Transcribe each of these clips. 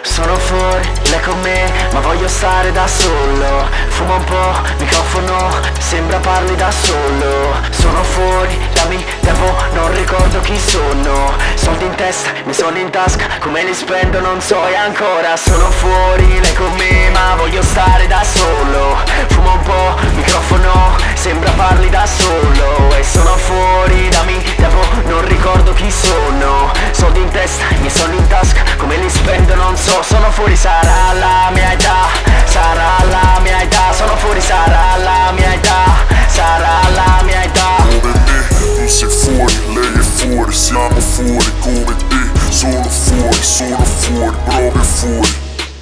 Sono fuori, lei con me, ma voglio stare da solo. Fumo un po', microfono, sembra parli da solo. Sono fuori, dammi tempo, non ricordo chi sono. Soldi in testa, mi sono in tasca, come li spendo non so e ancora. Sono fuori, lei con me, ma voglio stare da solo. Fumo un po', microfono, sembra parli da solo. E sono fuori, dammi tempo, non ricordo chi sono. Soldi in testa, mi sono in tasca, come li spendo non so. Sono fuori, sarà la mia età, sarà la mia età. Sono fuori, sarà la mia età, sarà la mia età. Come me, tu sei fuori, lei è fuori, siamo fuori come te. Sono fuori, proprio fuori.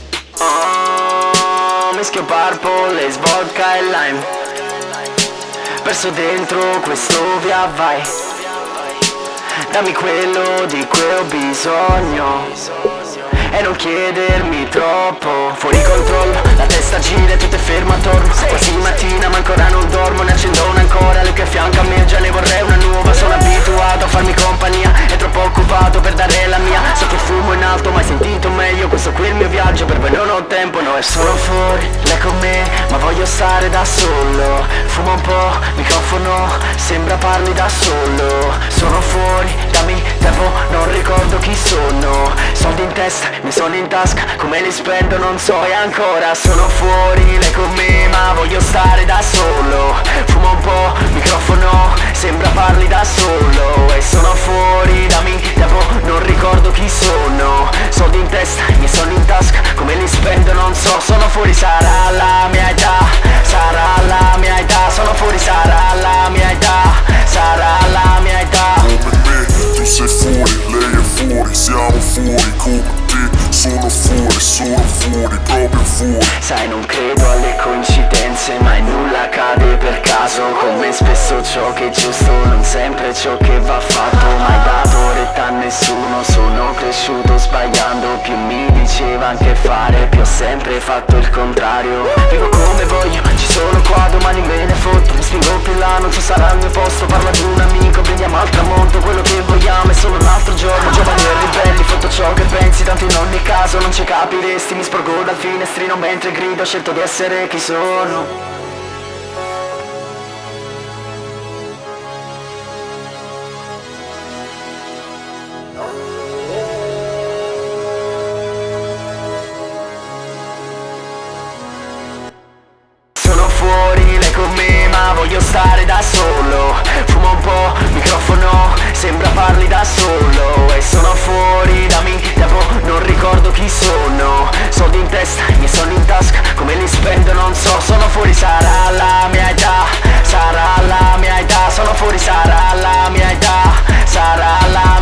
Mischio purple, e vodka e lime. Perso dentro questo via vai. Dammi quello di cui ho bisogno e non chiedermi troppo. Fuori controllo, la testa gira e tutto è fermo attorno. Quasi mattina ma ancora non dormo, ne accendo una ancora. Lui che fianca a me, già ne vorrei una nuova. Sono abituato a farmi compagnia, è troppo occupato per dare la mia. So che fumo in alto, mai sentito meglio. Questo qui è il mio viaggio, per voi non ho tempo, no. E sono fuori, lei con me, ma voglio stare da solo. Fumo un po', microfono, sembra parli da solo. Sono fuori, dammi tempo, non ricordo chi sono. Soldi in testa, mi sono in tasca, come li spendo non so e ancora. Sono fuori, lei con me, ma voglio stare da solo. Fumo un po', microfono, sembra parli da solo. E sono fuori, dammi tempo, non ricordo chi sono. Soldi in testa, mi sono in tasca, come li spendo non so. Sono fuori, sarà la mia età, sarà la mia età. Sono fuori, sarà la mia età, sarà la mia età. Come me, tu sei fuori, lei è fuori, siamo fuori come te. Sono fuori, proprio fuori. Sai, non credo alle coincidenze, mai nulla accade per caso. Con me spesso ciò che è giusto, non sempre ciò che va fatto. Mai dato retta a nessuno, sono cresciuto sbagliando. Più mi diceva anche fare, più ho sempre fatto il contrario. Vivo come voglio, ci sono qua, domani me ne fotto. Mi spingo più in là, non ci sarà il mio posto. Parlo ad un amico, prendiamo al tramonto. Quello che vogliamo è solo un altro giorno. Giovani e ribelli, fatto ciò che pensi, tanto in ogni caso non ci capiresti. Mi sporgo dal finestrino mentre grido, ho scelto di essere chi sono. Sono fuori, lei con me, ma voglio stare da solo. Fumo un po', microfono, sembra parli da solo. E sono fuori, dammi tempo, non ricordo chi sono. Soldi in testa, mi sono in tasca, come li spendo non so. Sono fuori, sarà la mia età, sarà la mia età. Sono fuori, sarà la mia età, sarà la